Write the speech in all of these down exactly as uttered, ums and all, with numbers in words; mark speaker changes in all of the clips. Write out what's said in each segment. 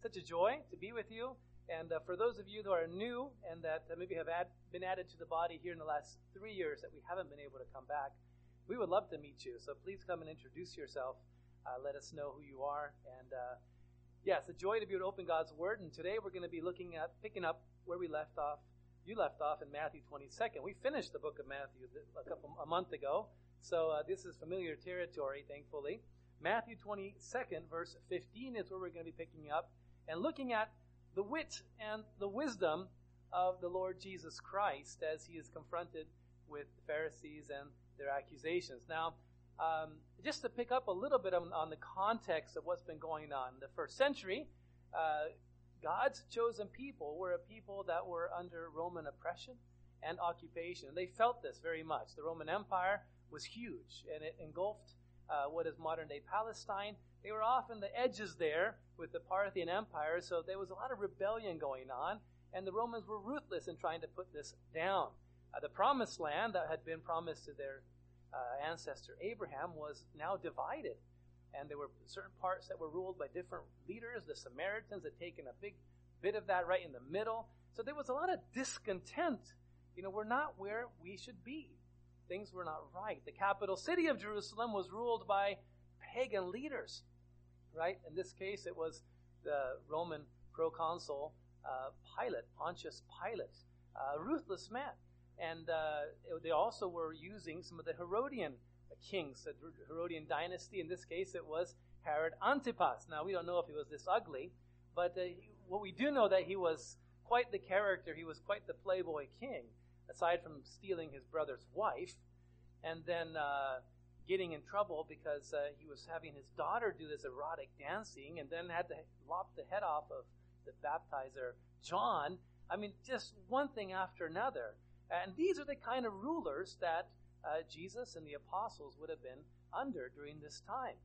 Speaker 1: such a joy to be with you. And uh, for those of you who are new and that uh, maybe have add, been added to the body here in the last three years that we haven't been able to come back, we would love to meet you. So please come and introduce yourself. Uh, let us know who you are. And uh, yes, it's a joy to be able to open God's Word. And today we're going to be looking at, picking up where we left off. You left off in Matthew twenty-second. We finished the book of Matthew a couple a month ago. So uh, this is familiar territory, thankfully. Matthew twenty-second, verse fifteen is where we're going to be picking up and looking at the wit and the wisdom of the Lord Jesus Christ as he is confronted with the Pharisees and their accusations. Now, um, just to pick up a little bit on, on the context of what's been going on. In the first century, uh, God's chosen people were a people that were under Roman oppression and occupation. And they felt this very much. The Roman Empire was huge, and it engulfed uh, what is modern-day Palestine. They were off in the edges there with the Parthian Empire, so there was a lot of rebellion going on, and the Romans were ruthless in trying to put this down. Uh, the promised land that had been promised to their uh, ancestor Abraham was now divided, and there were certain parts that were ruled by different leaders. The Samaritans had taken a big bit of that right in the middle. So there was a lot of discontent. You know, we're not where we should be. Things were not right. The capital city of Jerusalem was ruled by pagan leaders, right? In this case, it was the Roman proconsul uh, Pilate, Pontius Pilate, a ruthless man. And uh, they also were using some of the Herodian kings, the Herodian dynasty. In this case, it was Herod Antipas. Now, we don't know if he was this ugly, but uh, what we do know that he was quite the character. He was quite the playboy king, aside from stealing his brother's wife and then uh, getting in trouble because uh, he was having his daughter do this erotic dancing and then had to lop the head off of the baptizer, John. I mean, just one thing after another. And these are the kind of rulers that uh, Jesus and the apostles would have been under during this time.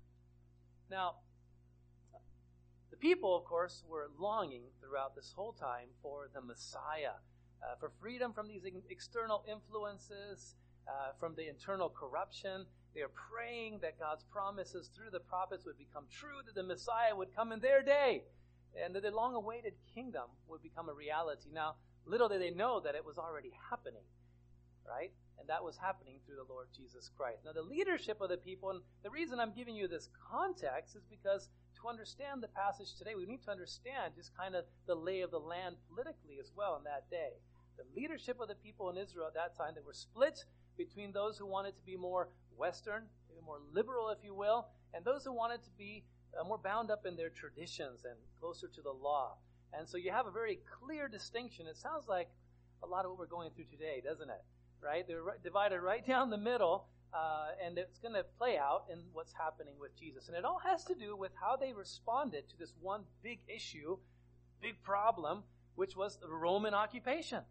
Speaker 1: Now, the people, of course, were longing throughout this whole time for the Messiah, uh, for freedom from these external influences, uh, from the internal corruption. They are praying that God's promises through the prophets would become true, that the Messiah would come in their day, and that the long-awaited kingdom would become a reality. Now, little did they know that it was already happening, right? And that was happening through the Lord Jesus Christ. Now, the leadership of the people, and the reason I'm giving you this context is because to understand the passage today, we need to understand just kind of the lay of the land politically as well in that day. The leadership of the people in Israel at that time, they were split between those who wanted to be more Western, more liberal, if you will, and those who wanted to be uh, more bound up in their traditions and closer to the law. And so you have a very clear distinction. It sounds like a lot of what we're going through today, doesn't it? Right? They're right, divided right down the middle, uh, and it's going to play out in what's happening with Jesus. And it all has to do with how they responded to this one big issue, big problem, which was the Roman occupation.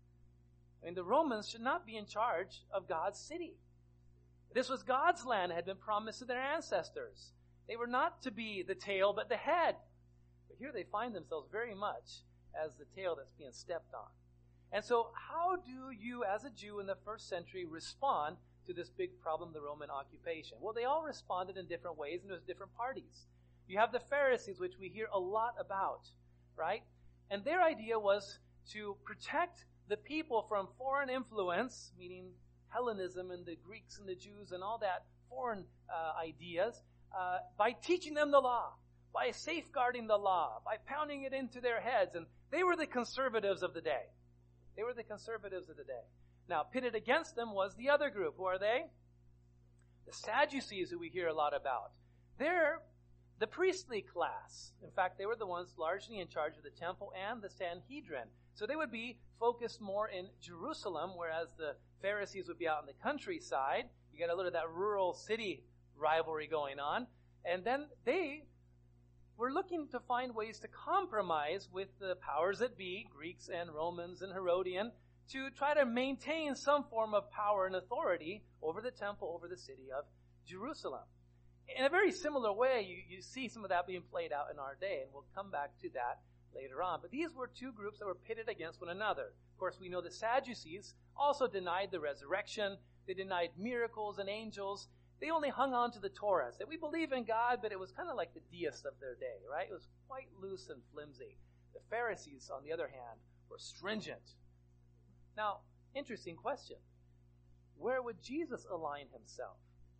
Speaker 1: I mean, the Romans should not be in charge of God's city. This was God's land that had been promised to their ancestors. They were not to be the tail, but the head. But here they find themselves very much as the tail that's being stepped on. And so how do you, as a Jew in the first century, respond to this big problem, the Roman occupation? Well, they all responded in different ways, and there's different parties. You have the Pharisees, which we hear a lot about, right? And their idea was to protect the people from foreign influence, meaning Hellenism and the Greeks and the Jews and all that foreign uh, ideas, uh, by teaching them the law, by safeguarding the law, by pounding it into their heads. And they were the conservatives of the day. They were the conservatives of the day. Now, pitted against them was the other group. Who are they? The Sadducees, who we hear a lot about. They're the priestly class. In fact, they were the ones largely in charge of the temple and the Sanhedrin. So they would be focused more in Jerusalem, whereas the Pharisees would be out in the countryside. You got a little of that rural city rivalry going on. And then they were looking to find ways to compromise with the powers that be, Greeks and Romans and Herodian, to try to maintain some form of power and authority over the temple, over the city of Jerusalem. In a very similar way, you, you see some of that being played out in our day, and we'll come back to that later on. But these were two groups that were pitted against one another. Of course, we know the Sadducees also denied the resurrection. They denied miracles and angels. they only hung on to the Torah. That we believe in God, but it was kind of like the deists of their day, right? It was quite loose and flimsy. The Pharisees, on the other hand, were stringent. Now, interesting question. Where would Jesus align himself?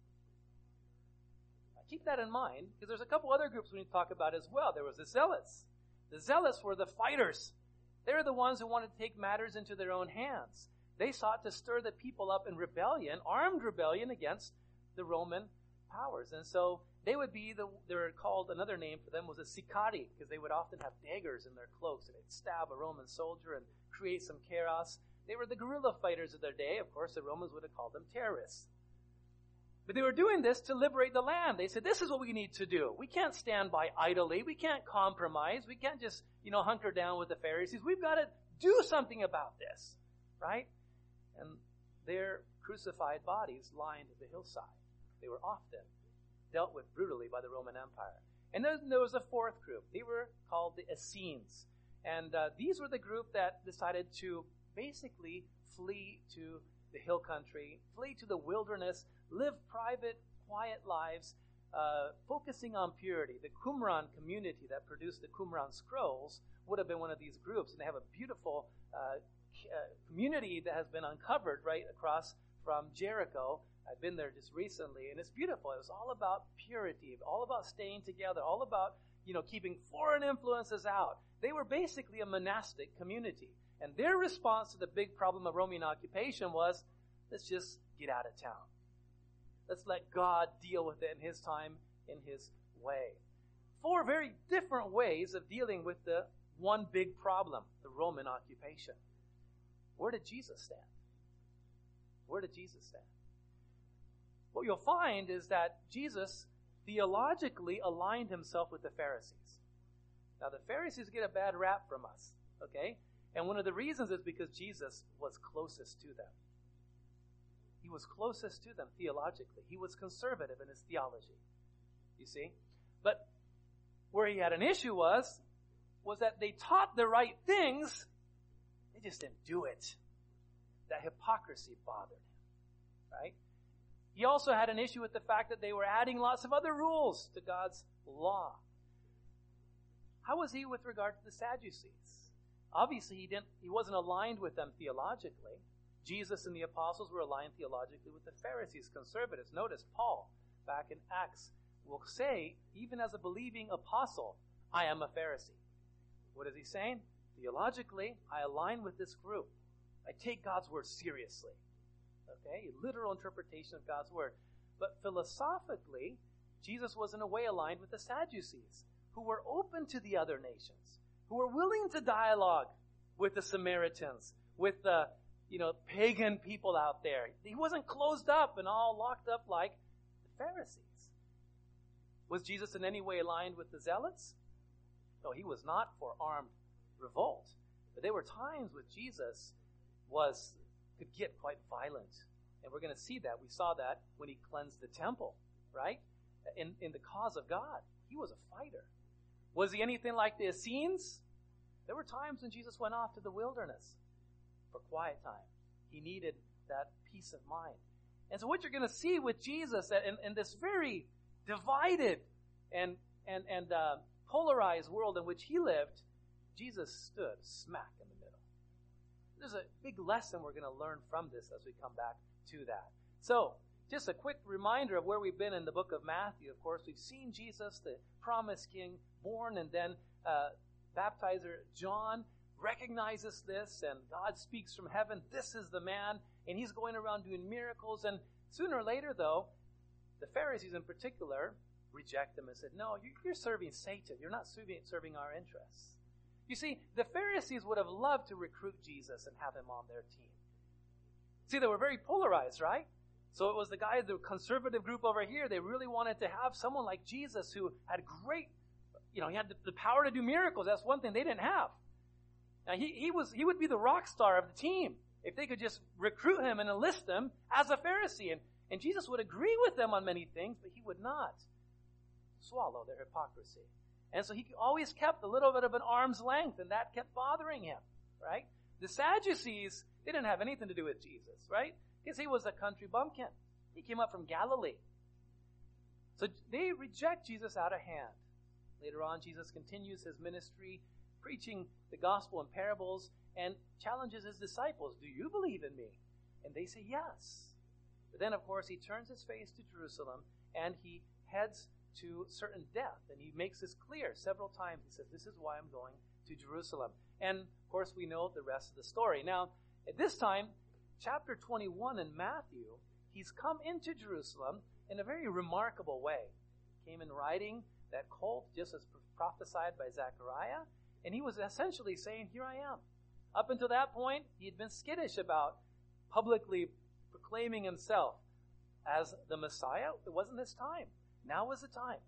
Speaker 1: Now, keep that in mind, because there's a couple other groups we need to talk about as well. There was the Zealots. The Zealots were the fighters. They were the ones who wanted to take matters into their own hands. They sought to stir the people up in rebellion, armed rebellion against the Roman powers. And so they would be, the, they were called, another name for them was a sicari, because they would often have daggers in their cloaks, and they'd stab a Roman soldier and create some chaos. They were the guerrilla fighters of their day. Of course, the Romans would have called them terrorists. But they were doing this to liberate the land. They said, this is what we need to do. We can't stand by idly. We can't compromise. We can't just, you know, hunker down with the Pharisees. We've got to do something about this, right? And their crucified bodies lined the hillside. They were often dealt with brutally by the Roman Empire. And then there was a fourth group. They were called the Essenes. And uh, these were the group that decided to basically flee to the hill country, flee to the wilderness, live private, quiet lives, uh, focusing on purity. The Qumran community that produced the Qumran scrolls would have been one of these groups. And they have a beautiful uh, uh, community that has been uncovered right across from Jericho. I've been there just recently, and it's beautiful. It was all about purity, all about staying together, all about, you know, keeping foreign influences out. They were basically a monastic community. And their response to the big problem of Roman occupation was, let's just get out of town. Let's let God deal with it in his time, in his way. Four very different ways of dealing with the one big problem, the Roman occupation. Where did Jesus stand? Where did Jesus stand? What you'll find is that Jesus theologically aligned himself with the Pharisees. Now, the Pharisees get a bad rap from us, okay? And one of the reasons is because Jesus was closest to them. He was closest to them theologically. He was conservative in his theology, you see? But where he had an issue was, was that they taught the right things, they just didn't do it. That hypocrisy bothered him, right? He also had an issue with the fact that they were adding lots of other rules to God's law. How was he with regard to the Sadducees? Obviously, he didn't. He wasn't aligned with them theologically. Jesus and the apostles were aligned theologically with the Pharisees, conservatives. Notice Paul, back in Acts, will say, even as a believing apostle, I am a Pharisee. What is he saying? Theologically, I align with this group. I take God's word seriously. Okay, literal interpretation of God's word. But philosophically, Jesus was in a way aligned with the Sadducees, who were open to the other nations, who were willing to dialogue with the Samaritans, with the, you know, pagan people out there. He wasn't closed up and all locked up like the Pharisees. Was Jesus in any way aligned with the Zealots? No, he was not for armed revolt. But there were times when Jesus was could get quite violent. And we're going to see that. We saw that when he cleansed the temple, right? In, in the cause of God. He was a fighter. Was he anything like the Essenes? There were times when Jesus went off to the wilderness for quiet time. He needed that peace of mind. And so what you're going to see with Jesus that in, in this very divided and, and, and uh, polarized world in which he lived, Jesus stood smack in the middle. There's a big lesson we're going to learn from this as we come back to that. So, just a quick reminder of where we've been in the book of Matthew. Of course, we've seen Jesus, the promised king, born, and then uh, baptizer John recognizes this, and God speaks from heaven, this is the man, and he's going around doing miracles. And sooner or later, though, the Pharisees in particular reject him and said, no, you're serving Satan. You're not serving, serving our interests. You see, the Pharisees would have loved to recruit Jesus and have him on their team. See, they were very polarized, right? So it was the guy, the conservative group over here, they really wanted to have someone like Jesus who had great, you know, he had the, the power to do miracles. That's one thing they didn't have. Now, he, he was he would be the rock star of the team if they could just recruit him and enlist him as a Pharisee. And, and Jesus would agree with them on many things, but he would not swallow their hypocrisy. And so he always kept a little bit of an arm's length, and that kept bothering him, right? The Sadducees, they didn't have anything to do with Jesus, right? Because he was a country bumpkin. He came up from Galilee. So they reject Jesus out of hand. Later on, Jesus continues his ministry, preaching the gospel in parables, and challenges his disciples, do you believe in me? And they say yes. But then, of course, he turns his face to Jerusalem, and he heads to certain death. And he makes this clear several times. He says, this is why I'm going to Jerusalem. And, of course, we know the rest of the story. Now, at this time, chapter twenty-one in Matthew, he's come into Jerusalem in a very remarkable way. He came in riding that colt, just as prophesied by Zechariah, and he was essentially saying, here I am. Up until that point, he had been skittish about publicly proclaiming himself as the Messiah. It wasn't his time. Now was the time.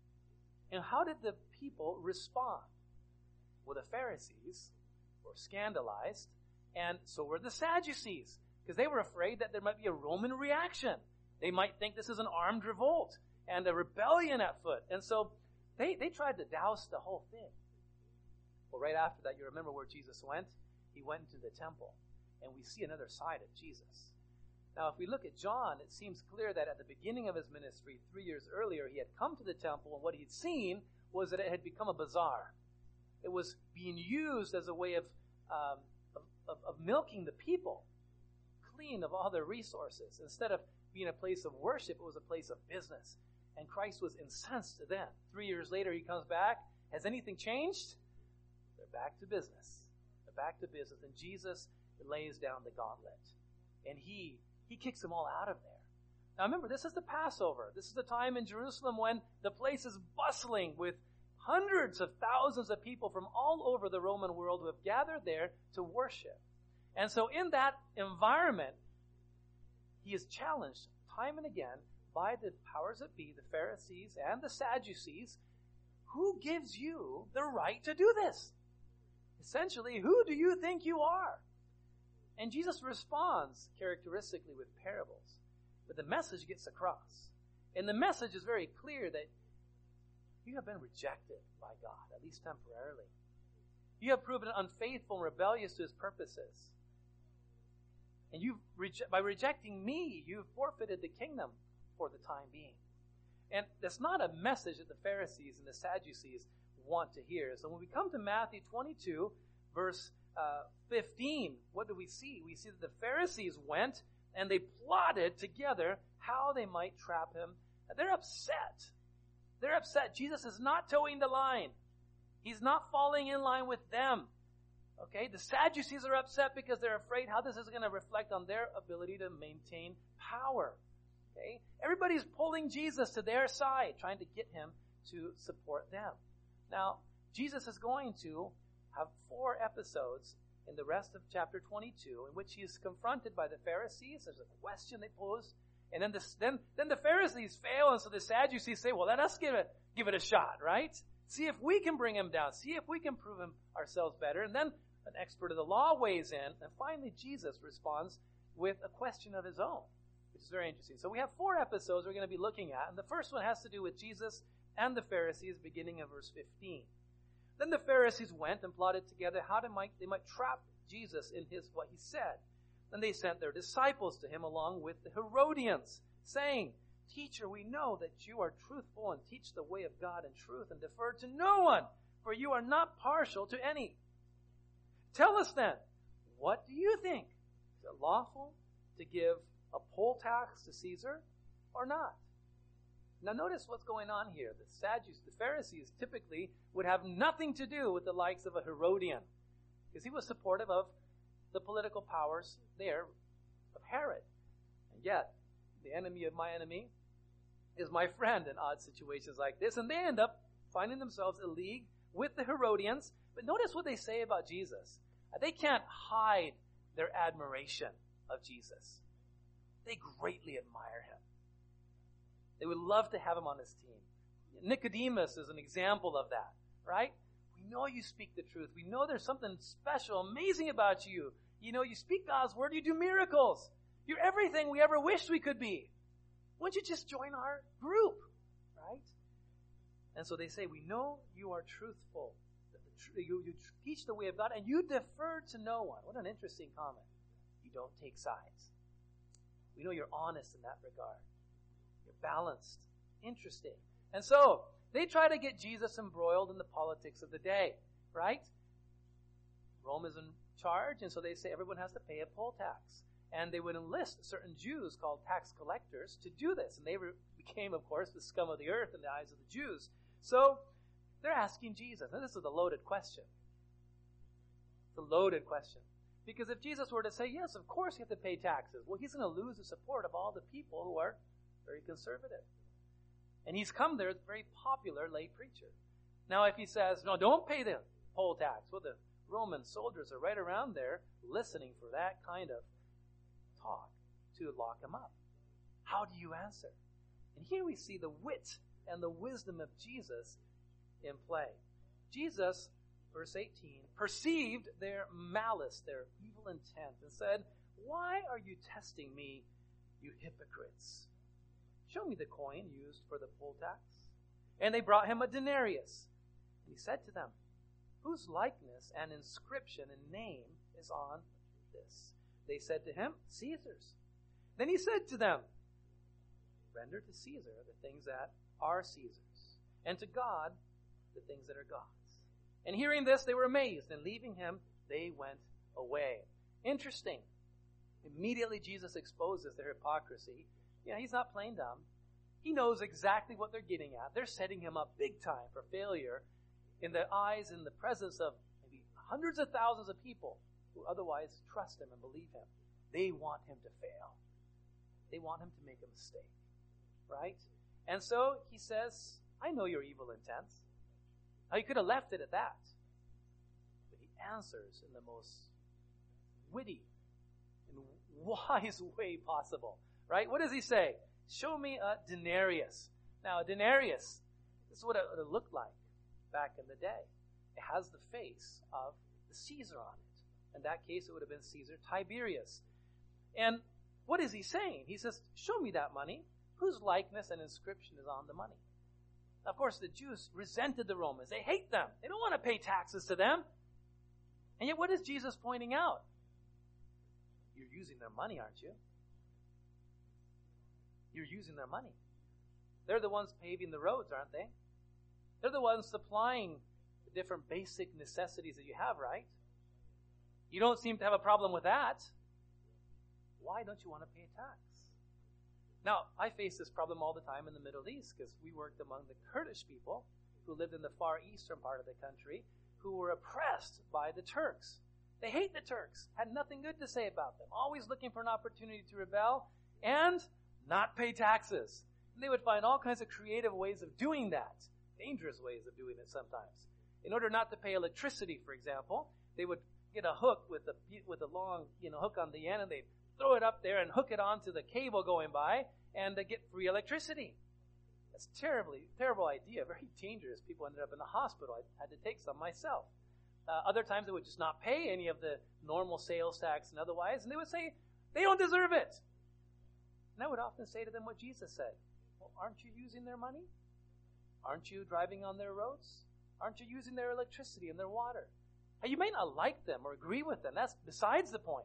Speaker 1: And how did the people respond? Well, the Pharisees were scandalized, and so were the Sadducees, because they were afraid that there might be a Roman reaction. They might think this is an armed revolt and a rebellion at foot. And so they, they tried to douse the whole thing. Well, right after that, you remember where Jesus went? He went into the temple, and we see another side of Jesus. Now, if we look at John, it seems clear that at the beginning of his ministry, three years earlier, he had come to the temple, and what he'd seen was that it had become a bazaar. It was being used as a way of, um, of, of, of milking the people, clean of all their resources. Instead of being a place of worship, it was a place of business. And Christ was incensed then. Three years later, he comes back. Has anything changed? They're back to business. They're back to business. And Jesus lays down the gauntlet. And he, he kicks them all out of there. Now remember, this is the Passover. This is the time in Jerusalem when the place is bustling with hundreds of thousands of people from all over the Roman world who have gathered there to worship. And so in that environment, he is challenged time and again by the powers that be, the Pharisees and the Sadducees. Who gives you the right to do this? Essentially, who do you think you are? And Jesus responds characteristically with parables. But the message gets across. And the message is very clear that you have been rejected by God, at least temporarily. You have proven unfaithful and rebellious to his purposes. And you've reje- by rejecting me, you've forfeited the kingdom for the time being. And that's not a message that the Pharisees and the Sadducees want to hear. So when we come to Matthew twenty-two, verse uh, fifteen, what do we see? We see that the Pharisees went and they plotted together how they might trap him. They're upset. They're upset. Jesus is not towing the line. He's not falling in line with them. Okay, the Sadducees are upset because they're afraid how this is going to reflect on their ability to maintain power. Okay, everybody's pulling Jesus to their side, trying to get him to support them. Now, Jesus is going to have four episodes in the rest of chapter twenty-two in which he is confronted by the Pharisees. There's a question they pose, and then the, then, then the Pharisees fail, and so the Sadducees say, well, let us give it, give it a shot, right? See if we can bring him down. See if we can prove him ourselves better. And then an expert of the law weighs in, and finally Jesus responds with a question of his own, which is very interesting. So we have four episodes we're going to be looking at, and the first one has to do with Jesus and the Pharisees, beginning of verse fifteen. Then the Pharisees went and plotted together how to might, they might trap Jesus in his what he said. Then they sent their disciples to him along with the Herodians, saying, Teacher, we know that you are truthful and teach the way of God in truth and defer to no one, for you are not partial to any. Tell us then, what do you think? Is it lawful to give a poll tax to Caesar or not? Now notice what's going on here. The Sadducees, the Pharisees typically would have nothing to do with the likes of a Herodian, because he was supportive of the political powers there of Herod. And yet, the enemy of my enemy is my friend in odd situations like this. And they end up finding themselves in league with the Herodians. But notice what they say about Jesus. They can't hide their admiration of Jesus. They greatly admire him. They would love to have him on his team. Nicodemus is an example of that, right? We know you speak the truth. We know there's something special, amazing about you. You know, you speak God's word, you do miracles. You're everything we ever wished we could be. Why don't you just join our group, right? And so they say, we know you are truthful. You, you teach the way of God, and you defer to no one. What an interesting comment. You don't take sides. We know you're honest in that regard. You're balanced. Interesting. And so, they try to get Jesus embroiled in the politics of the day, right? Rome is in charge, and so they say everyone has to pay a poll tax. And they would enlist certain Jews called tax collectors to do this. And they re- became, of course, the scum of the earth in the eyes of the Jews. So they're asking Jesus. And this is a loaded question. It's a loaded question. Because if Jesus were to say, yes, of course you have to pay taxes, well, he's going to lose the support of all the people who are very conservative. And he's come there as a very popular lay preacher. Now, if he says, no, don't pay the poll tax, well, the Roman soldiers are right around there listening for that kind of talk to lock him up. How do you answer? And here we see the wit and the wisdom of Jesus in play. Jesus, verse eighteen, perceived their malice, their evil intent, and said, why are you testing me, you hypocrites? Show me the coin used for the poll tax. And they brought him a denarius. And he said to them, whose likeness and inscription and name is on this? They said to him, Caesar's. Then he said to them, render to Caesar the things that are Caesar's, and to God the things that are God's. And hearing this, they were amazed, and leaving him, they went away. Interesting. Immediately Jesus exposes their hypocrisy. Yeah, he's not playing dumb. He knows exactly what they're getting at. They're setting him up big time for failure in the eyes, in the presence of maybe hundreds of thousands of people who otherwise trust him and believe him. They want him to fail. They want him to make a mistake, right? And so he says, I know your evil intents. Now, he could have left it at that. But he answers in the most witty and wise way possible, right? What does he say? Show me a denarius. Now, a denarius, this is what it would have looked like back in the day. It has the face of the Caesar on it. In that case, it would have been Caesar Tiberius. And what is he saying? He says, show me that money. Whose likeness and inscription is on the money? Of course, the Jews resented the Romans. They hate them. They don't want to pay taxes to them. And yet, what is Jesus pointing out? You're using their money, aren't you? You're using their money. They're the ones paving the roads, aren't they? They're the ones supplying the different basic necessities that you have, right? You don't seem to have a problem with that. Why don't you want to pay a tax? Now, I face this problem all the time in the Middle East because we worked among the Kurdish people who lived in the far eastern part of the country who were oppressed by the Turks. They hate the Turks, had nothing good to say about them, always looking for an opportunity to rebel and not pay taxes. And they would find all kinds of creative ways of doing that, dangerous ways of doing it sometimes. In order not to pay electricity, for example, they would get a hook with a with a long, you know, hook on the end, and they'd throw it up there and hook it onto the cable going by, and uh, get free electricity. That's terribly terrible idea, very dangerous. People ended up in the hospital. I had to take some myself. Uh, other times they would just not pay any of the normal sales tax and otherwise, and they would say they don't deserve it. And I would often say to them what Jesus said. Well, aren't you using their money? Aren't you driving on their roads? Aren't you using their electricity and their water? Now, you may not like them or agree with them. That's besides the point.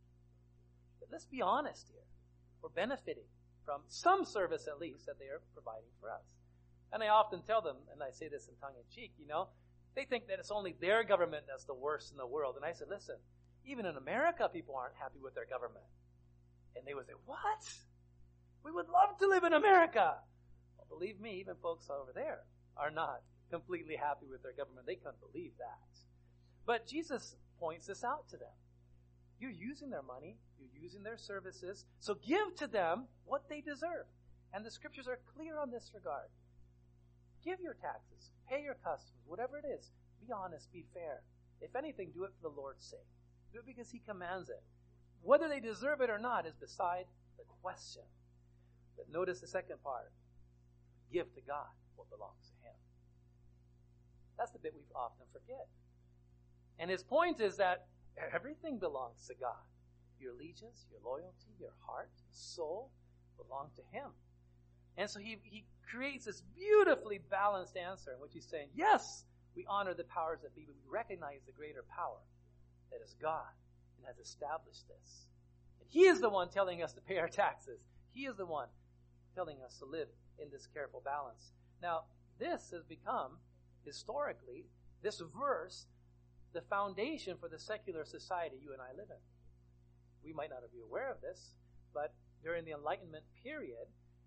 Speaker 1: But let's be honest here. We're benefiting from some service, at least, that they are providing for us. And I often tell them, and I say this in tongue-in-cheek, you know, they think that it's only their government that's the worst in the world. And I said, listen, even in America, people aren't happy with their government. And they would say, what? We would love to live in America. Well, believe me, even folks over there are not completely happy with their government. They couldn't believe that. But Jesus points this out to them. You're using their money. You're using their services. So give to them what they deserve. And the scriptures are clear on this regard. Give your taxes. Pay your customs. Whatever it is. Be honest. Be fair. If anything, do it for the Lord's sake. Do it because he commands it. Whether they deserve it or not is beside the question. But notice the second part. Give to God what belongs to him. That's the bit we often forget. And his point is that everything belongs to God. Your allegiance, your loyalty, your heart, soul belong to him. And so he, he creates this beautifully balanced answer in which he's saying, yes, we honor the powers that be, but we recognize the greater power that is God and has established this. And he is the one telling us to pay our taxes. He is the one telling us to live in this careful balance. Now, this has become, historically, this verse, the foundation for the secular society you and I live in. We might not be aware of this, but during the Enlightenment period,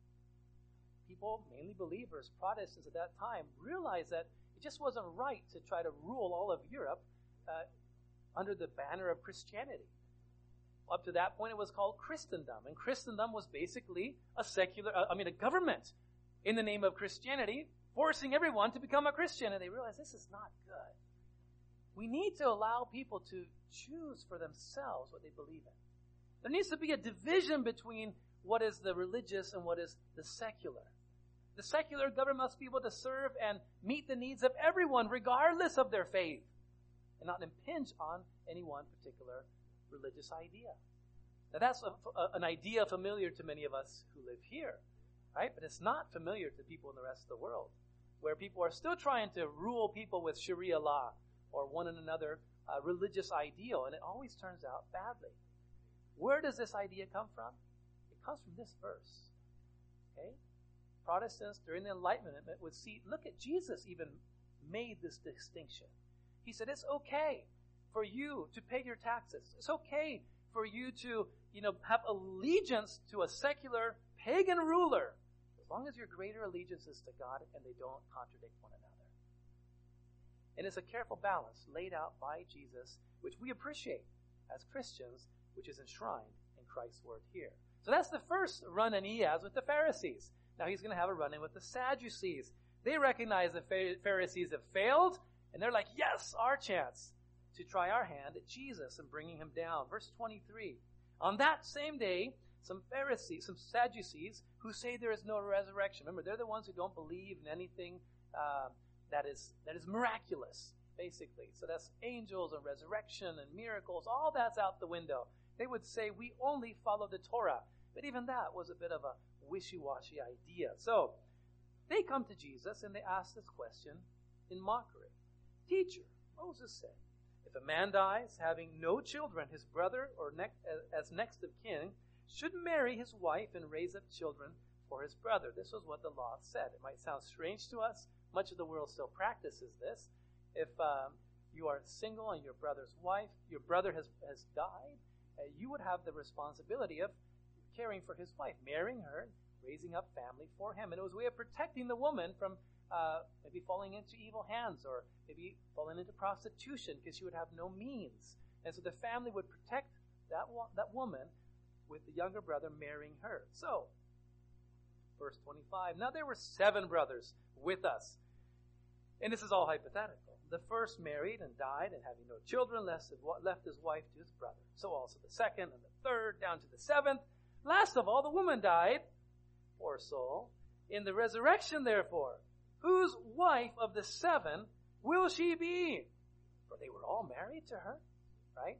Speaker 1: people, mainly believers, Protestants at that time, realized that it just wasn't right to try to rule all of Europe uh, under the banner of Christianity. Up to that point, it was called Christendom, and Christendom was basically a secular, uh, I mean, a government in the name of Christianity, forcing everyone to become a Christian, and they realized this is not good. We need to allow people to choose for themselves what they believe in. There needs to be a division between what is the religious and what is the secular. The secular government must be able to serve and meet the needs of everyone, regardless of their faith, and not impinge on any one particular religious idea. Now, that's a, a, an idea familiar to many of us who live here, right? But it's not familiar to people in the rest of the world, where people are still trying to rule people with Sharia law or one and another uh, religious ideal, and it always turns out badly. Where does this idea come from? It comes from this verse. Okay? Protestants during the Enlightenment would see, look at Jesus even made this distinction. He said, it's okay for you to pay your taxes. It's okay for you to, you know, have allegiance to a secular pagan ruler, as long as your greater allegiance is to God and they don't contradict one another. And it's a careful balance laid out by Jesus, which we appreciate as Christians, which is enshrined in Christ's word here. So that's the first run-in he has with the Pharisees. Now he's going to have a run-in with the Sadducees. They recognize the Pharisees have failed, and they're like, yes, our chance to try our hand at Jesus and bringing him down. Verse twenty-three. On that same day, some Pharisees, some Sadducees, who say there is no resurrection. Remember, they're the ones who don't believe in anything uh, that is that is miraculous, basically. So that's angels and resurrection and miracles. All that's out the window. They would say, we only follow the Torah. But even that was a bit of a wishy-washy idea. So they come to Jesus and they ask this question in mockery. Teacher, Moses said, if a man dies having no children, his brother or next, as next of kin should marry his wife and raise up children for his brother. This was what the law said. It might sound strange to us. Much of the world still practices this. If um, you are single and your brother's wife, your brother has, has died, uh, you would have the responsibility of caring for his wife, marrying her, raising up family for him. And it was a way of protecting the woman from uh, maybe falling into evil hands or maybe falling into prostitution because she would have no means. And so the family would protect that, wo- that woman with the younger brother marrying her. So, verse twenty-five, now there were seven brothers with us. And this is all hypothetical. The first married and died and having no children left his wife to his brother. So also the second and the third down to the seventh. Last of all, the woman died, poor soul. In the resurrection, therefore, whose wife of the seven will she be? For they were all married to her, right?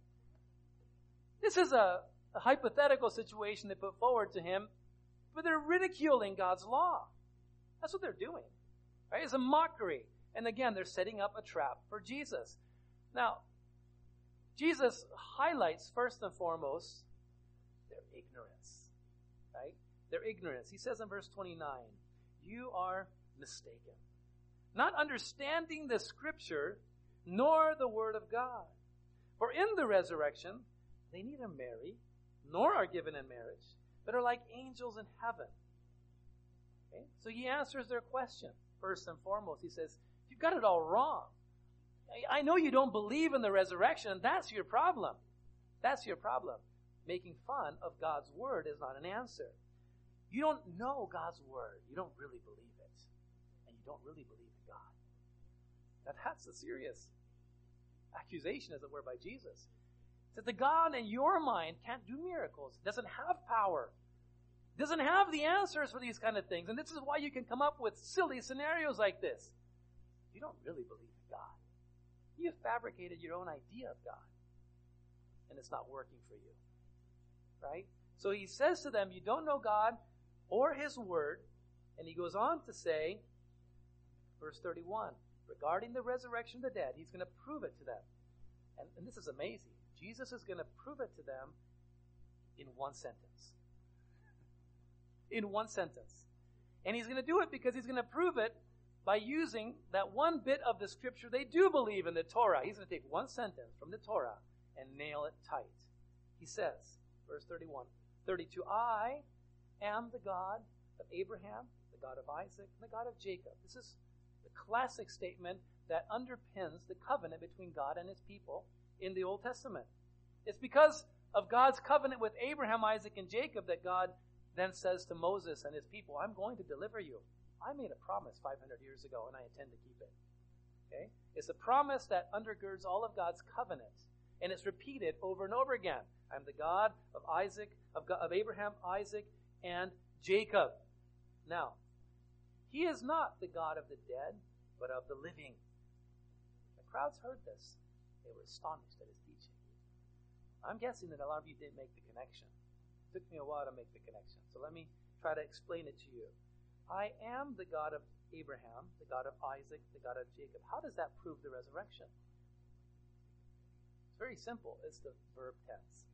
Speaker 1: This is a, a hypothetical situation they put forward to him, but they're ridiculing God's law. That's what they're doing, right? It's a mockery. And again, they're setting up a trap for Jesus. Now, Jesus highlights first and foremost their ignorance, right? Their ignorance. He says in verse twenty-nine, you are mistaken, not understanding the scripture nor the word of God. For in the resurrection, they neither marry nor are given in marriage, but are like angels in heaven. Okay? So he answers their question. First and foremost, he says, you've got it all wrong. I know you don't believe in the resurrection. That's your problem. That's your problem. Making fun of God's word is not an answer. You don't know God's word. You don't really believe it. And you don't really believe in God. Now that's a serious accusation, as it were, by Jesus. That the God in your mind can't do miracles, doesn't have power, doesn't have the answers for these kind of things. And this is why you can come up with silly scenarios like this. You don't really believe in God. You've fabricated your own idea of God. And it's not working for you. Right? So he says to them, you don't know God or his word. And he goes on to say, verse thirty-one, regarding the resurrection of the dead, he's going to prove it to them. And, and this is amazing. Jesus is going to prove it to them in one sentence. In one sentence. And he's going to do it because he's going to prove it by using that one bit of the scripture they do believe in, the Torah. He's going to take one sentence from the Torah and nail it tight. He says, verse thirty-one, thirty-two, I am the God of Abraham, the God of Isaac, and the God of Jacob. This is the classic statement that underpins the covenant between God and his people in the Old Testament. It's because of God's covenant with Abraham, Isaac, and Jacob that God then says to Moses and his people, I'm going to deliver you. I made a promise five hundred years ago, and I intend to keep it. Okay? It's a promise that undergirds all of God's covenants, and it's repeated over and over again. I'm the God of Isaac, of, God, of Abraham, Isaac, and Jacob. Now, he is not the God of the dead, but of the living. The crowds heard this. They were astonished at his teaching. I'm guessing that a lot of you didn't make the connection. It took me a while to make the connection. So let me try to explain it to you. I am the God of Abraham, the God of Isaac, the God of Jacob. How does that prove the resurrection? It's very simple. It's the verb tense.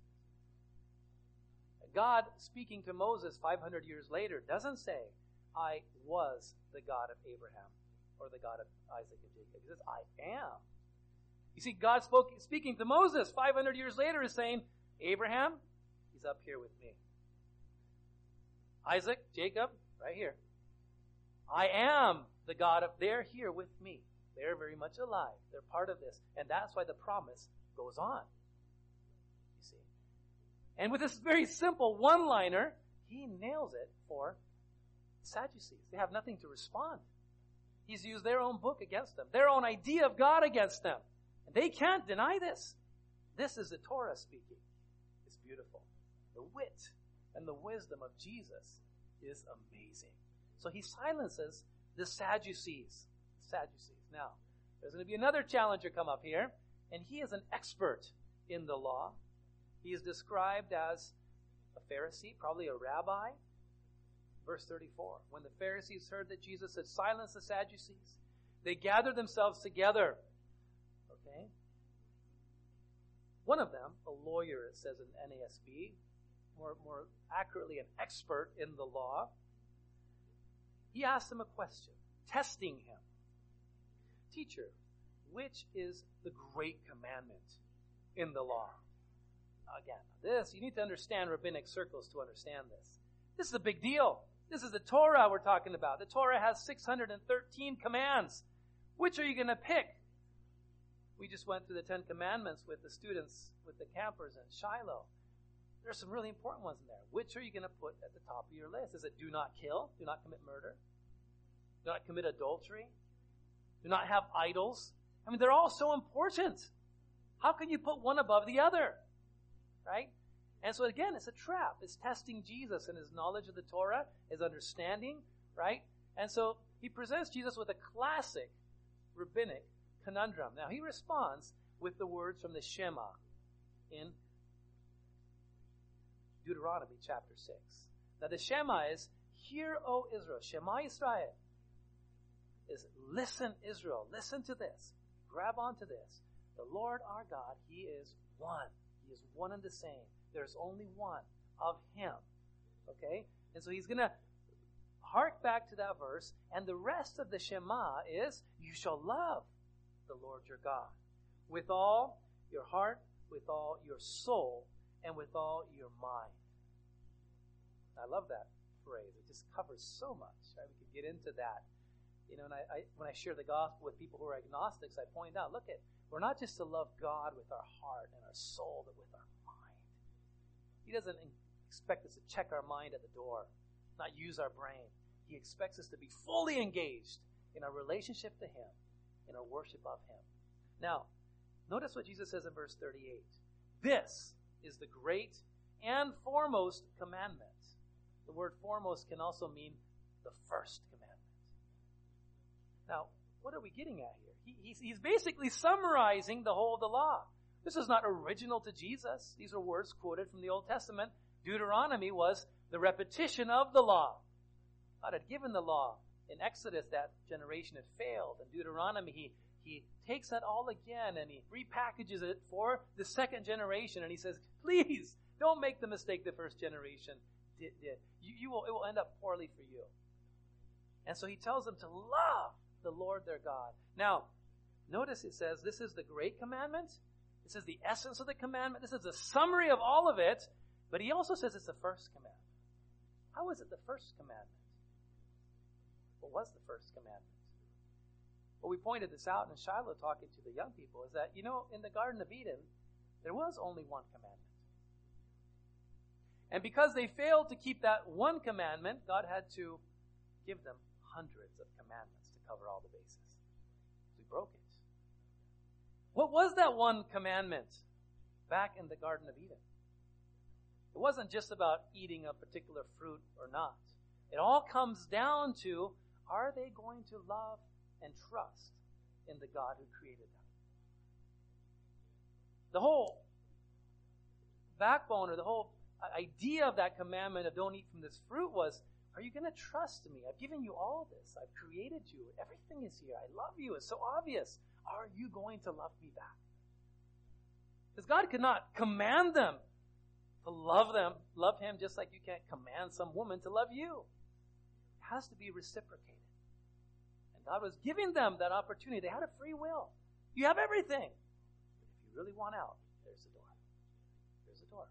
Speaker 1: God, speaking to Moses five hundred years later, doesn't say, I was the God of Abraham or the God of Isaac and Jacob. He says, I am. You see, God spoke, speaking to Moses five hundred years later is saying, Abraham, he's up here with me. Isaac, Jacob, right here. I am the God of, they're here with me. They're very much alive. They're part of this. And that's why the promise goes on. You see. And with this very simple one-liner, he nails it for Sadducees. They have nothing to respond. He's used their own book against them, their own idea of God against them. And they can't deny this. This is the Torah speaking. It's beautiful. The wit and the wisdom of Jesus is amazing. So he silences the Sadducees. Sadducees. Now, there's going to be another challenger come up here, and he is an expert in the law. He is described as a Pharisee, probably a rabbi. Verse thirty-four, when the Pharisees heard that Jesus had silenced the Sadducees, they gathered themselves together. Okay? One of them, a lawyer, it says in N A S B, more, more accurately an expert in the law, he asked him a question, testing him. Teacher, which is the great commandment in the law? Again, this, you need to understand rabbinic circles to understand this. This is a big deal. This is the Torah we're talking about. The Torah has six hundred thirteen commands. Which are you going to pick? We just went through the Ten Commandments with the students, with the campers in Shiloh. There's some really important ones in there. Which are you going to put at the top of your list? Is it do not kill? Do not commit murder? Do not commit adultery? Do not have idols? I mean, they're all so important. How can you put one above the other? Right? And so again, it's a trap. It's testing Jesus and his knowledge of the Torah, his understanding, right? And so he presents Jesus with a classic rabbinic conundrum. Now he responds with the words from the Shema in Deuteronomy chapter six. Now the Shema is, hear, O Israel, Shema Yisrael, is listen, Israel, listen to this. Grab onto this. The Lord our God, he is one. He is one and the same. There's only one of him. Okay? And so he's going to hark back to that verse, and the rest of the Shema is, you shall love the Lord your God with all your heart, with all your soul, and with all your mind. I love that phrase. It just covers so much. Right? We could get into that. You know, and I, I when I share the gospel with people who are agnostics, I point out, look at, we're not just to love God with our heart and our soul, but with our mind. He doesn't expect us to check our mind at the door, not use our brain. He expects us to be fully engaged in our relationship to him, in our worship of him. Now, notice what Jesus says in verse thirty-eight. This is the great and foremost commandment. The word foremost can also mean the first commandment. Now, what are we getting at here? He, he's, he's basically summarizing the whole of the law. This is not original to Jesus. These are words quoted from the Old Testament. Deuteronomy was the repetition of the law. God had given the law. In Exodus, that generation had failed. In Deuteronomy, he, he takes that all again and he repackages it for the second generation. And he says, please, don't make the mistake the first generation did. did. You, you will, it will end up poorly for you. And so he tells them to love the Lord their God. Now, notice it says this is the great commandment. This is the essence of the commandment. This is a summary of all of it. But he also says it's the first commandment. How is it the first commandment? What was the first commandment? Well, we pointed this out in Shiloh talking to the young people, is that, you know, in the Garden of Eden, there was only one commandment. And because they failed to keep that one commandment, God had to give them hundreds of commandments to cover all the bases. We broke it. What was that one commandment back in the Garden of Eden? It wasn't just about eating a particular fruit or not. It all comes down to, are they going to love and trust in the God who created them? The whole backbone or the whole idea of that commandment of don't eat from this fruit was, are you going to trust me? I've given you all this. I've created you. Everything is here. I love you. It's so obvious. Are you going to love me back? Because God could not command them to love them, love him just like you can't command some woman to love you. It has to be reciprocated. And God was giving them that opportunity. They had a free will. You have everything. But if you really want out, there's the door. There's the door.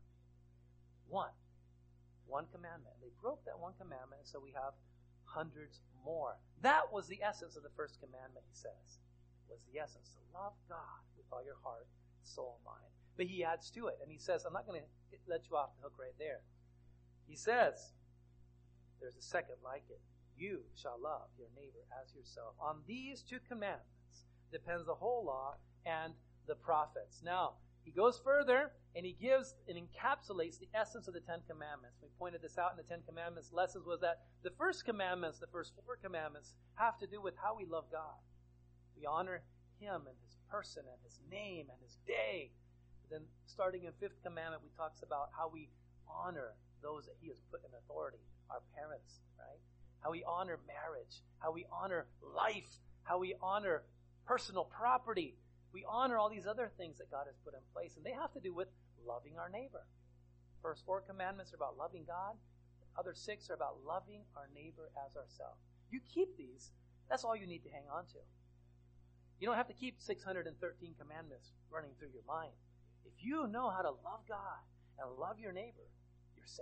Speaker 1: One. One commandment. They broke that one commandment, so we have hundreds more. That was the essence of the first commandment, he says. Was the essence to love God with all your heart, soul, and mind. But he adds to it, and he says, I'm not going to let you off the hook right there. He says, there's a second like it. You shall love your neighbor as yourself. On these two commandments depends the whole law and the prophets. Now, he goes further, and he gives and encapsulates the essence of the Ten Commandments. We pointed this out in the Ten Commandments lessons, was that the first commandments, the first four commandments, have to do with how we love God. We honor him and his person and his name and his day. Then starting in fifth commandment, we talks about how we honor those that he has put in authority, our parents, right? How we honor marriage, how we honor life, how we honor personal property. We honor all these other things that God has put in place, and they have to do with loving our neighbor. First four commandments are about loving God. The other six are about loving our neighbor as ourselves. You keep these, that's all you need to hang on to. You don't have to keep six hundred thirteen commandments running through your mind. If you know how to love God and love your neighbor, you're set.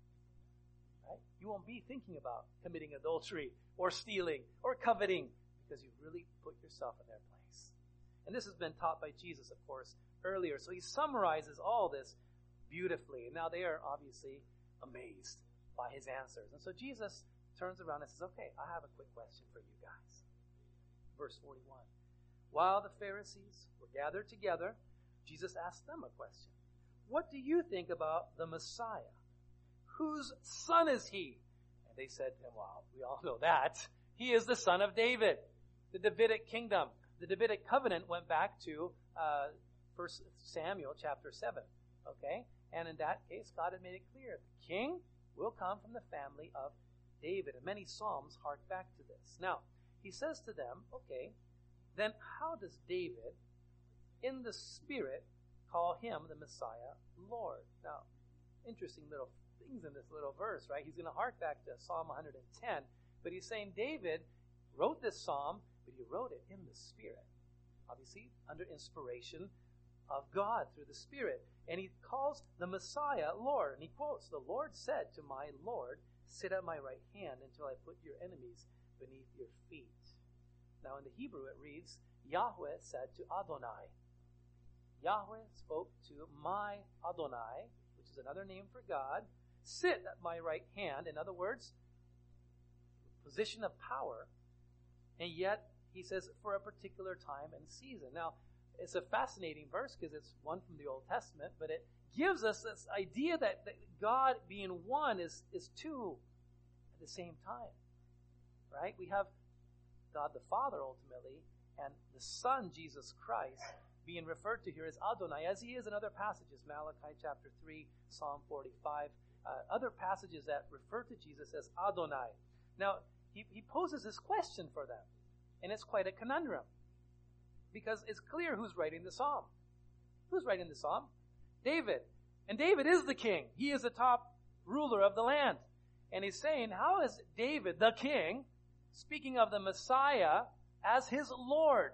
Speaker 1: Right? You won't be thinking about committing adultery or stealing or coveting because you've really put yourself in their place. And this has been taught by Jesus, of course, earlier. So he summarizes all this beautifully. And now they are obviously amazed by his answers. And so Jesus turns around and says, okay, I have a quick question for you guys. Verse forty-one. While the Pharisees were gathered together, Jesus asked them a question. What do you think about the Messiah? Whose son is he? And they said to him, well, we all know that. He is the son of David, the Davidic kingdom. The Davidic covenant went back to uh, First Samuel chapter seven. Okay? And in that case, God had made it clear. The king will come from the family of David. And many psalms hark back to this. Now, he says to them, okay, then how does David, in the Spirit, call him, the Messiah, Lord? Now, interesting little things in this little verse, right? He's going to hark back to Psalm one hundred ten, but he's saying David wrote this psalm, but he wrote it in the Spirit. Obviously, under inspiration of God through the Spirit. And he calls the Messiah Lord. And he quotes, the Lord said to my Lord, sit at my right hand until I put your enemies beneath your feet. Now in the Hebrew it reads, Yahweh said to Adonai. Yahweh spoke to my Adonai, which is another name for God, sit at my right hand. In other words, position of power. And yet, he says, for a particular time and season. Now, it's a fascinating verse because it's one from the Old Testament, but it gives us this idea that, that God being one is, is two at the same time. Right? We have God the Father ultimately, and the Son, Jesus Christ, being referred to here as Adonai, as he is in other passages, Malachi chapter three, Psalm forty-five, uh, other passages that refer to Jesus as Adonai. Now, he, he poses this question for them, and it's quite a conundrum, because it's clear who's writing the psalm. Who's writing the psalm? David. And David is the king. He is the top ruler of the land. And he's saying, how is David, the king, speaking of the Messiah as his Lord.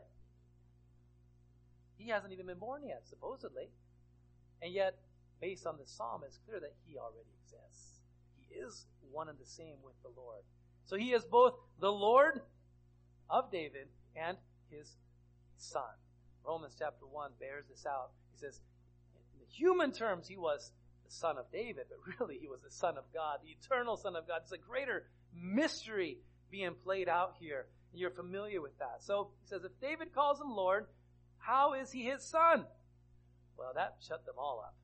Speaker 1: He hasn't even been born yet, supposedly. And yet, based on the psalm, it's clear that he already exists. He is one and the same with the Lord. So he is both the Lord of David and his son. Romans chapter one bears this out. He says, in human terms, he was the son of David, but really he was the son of God, the eternal son of God. It's a greater mystery being played out here. And you're familiar with that. So he says, if David calls him Lord, how is he his son? Well, that shut them all up.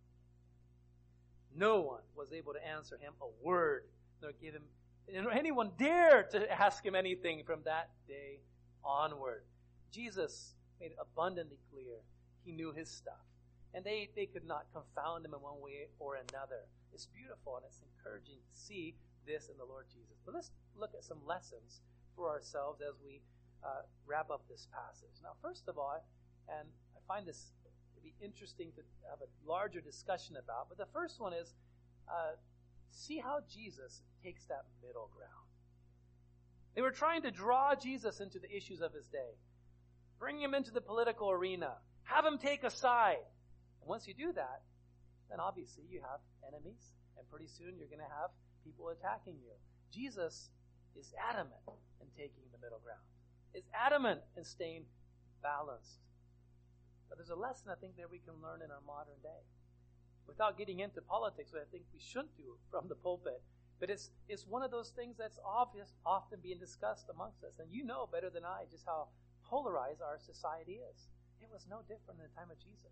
Speaker 1: No one was able to answer him a word, nor give him, nor anyone dared to ask him anything from that day onward. Jesus made it abundantly clear he knew his stuff. And they, they could not confound him in one way or another. It's beautiful and it's encouraging to see this in the Lord Jesus. But let's look at some lessons for ourselves as we uh, wrap up this passage. Now, first of all, and I find this to be interesting to have a larger discussion about, but the first one is uh, see how Jesus takes that middle ground. They were trying to draw Jesus into the issues of his day. Bring him into the political arena. Have him take a side. And once you do that, then obviously you have enemies, and pretty soon you're going to have people attacking you. Jesus is adamant in taking the middle ground. Is adamant in staying balanced. But there's a lesson I think that we can learn in our modern day. Without getting into politics, what I think we shouldn't do from the pulpit. But it's it's one of those things that's obvious, often being discussed amongst us. And you know better than I just how polarized our society is. It was no different in the time of Jesus.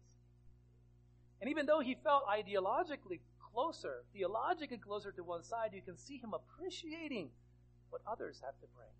Speaker 1: And even though he felt ideologically closer, theologically closer to one side, you can see him appreciating what others have to bring.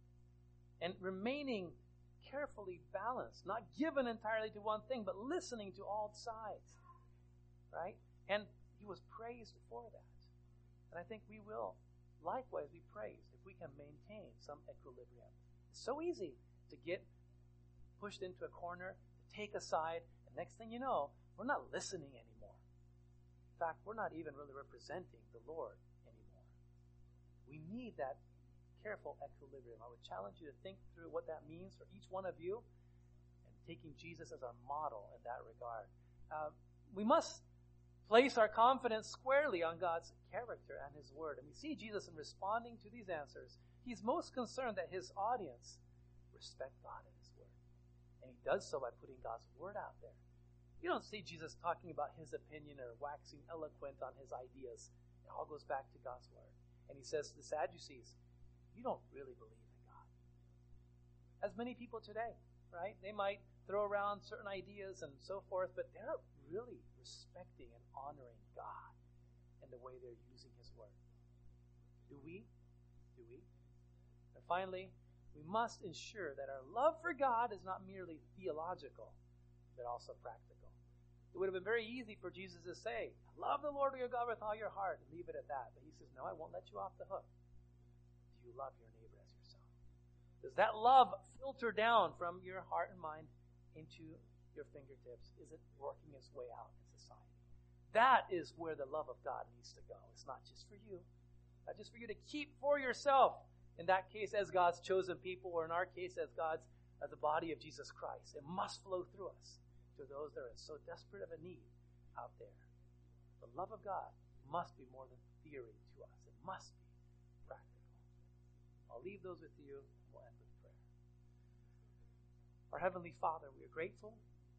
Speaker 1: And remaining carefully balanced, not given entirely to one thing, but listening to all sides. Right? And he was praised for that. And I think we will likewise be praised if we can maintain some equilibrium. It's so easy to get pushed into a corner, to take a side, and next thing you know, we're not listening anymore. In fact, we're not even really representing the Lord anymore. We need that careful equilibrium. I would challenge you to think through what that means for each one of you and taking Jesus as our model in that regard. Uh, we must place our confidence squarely on God's character and his word. And we see Jesus in responding to these answers. He's most concerned that his audience respect God and his word. And he does so by putting God's word out there. You don't see Jesus talking about his opinion or waxing eloquent on his ideas. It all goes back to God's word. And he says to the Sadducees, you don't really believe in God. As many people today, right? They might throw around certain ideas and so forth, but they're not really respecting and honoring God in the way they're using his word. Do we? Do we? And finally, we must ensure that our love for God is not merely theological, but also practical. It would have been very easy for Jesus to say, love the Lord your God with all your heart, and leave it at that. But he says, no, I won't let you off the hook. Do you love your neighbor as yourself? Does that love filter down from your heart and mind into your fingertips? Is it working its way out in society? That is where the love of God needs to go. It's not just for you. Not just for you to keep for yourself. In that case, as God's chosen people, or in our case, as God's as the body of Jesus Christ. It must flow through us to those that are so desperate of a need out there. The love of God must be more than theory to us. It must be practical. I'll leave those with you, and we'll end with prayer. Our Heavenly Father, we are grateful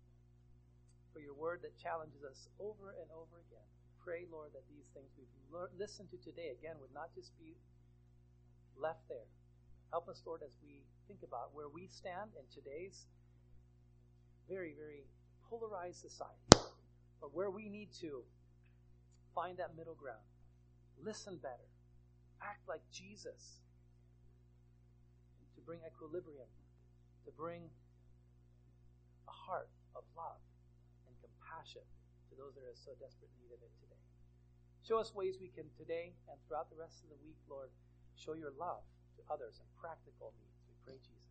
Speaker 1: for your word that challenges us over and over again. Pray, Lord, that these things we've learned, listened to today, again, would not just be left there. Help us, Lord, as we think about where we stand in today's very, very polarized society, but where we need to find that middle ground. Listen better. Act like Jesus. To bring equilibrium. To bring a heart of love and compassion to those that are so desperate need of it today. Show us ways we can today and throughout the rest of the week, Lord, show your love to others in practical needs. We pray, Jesus.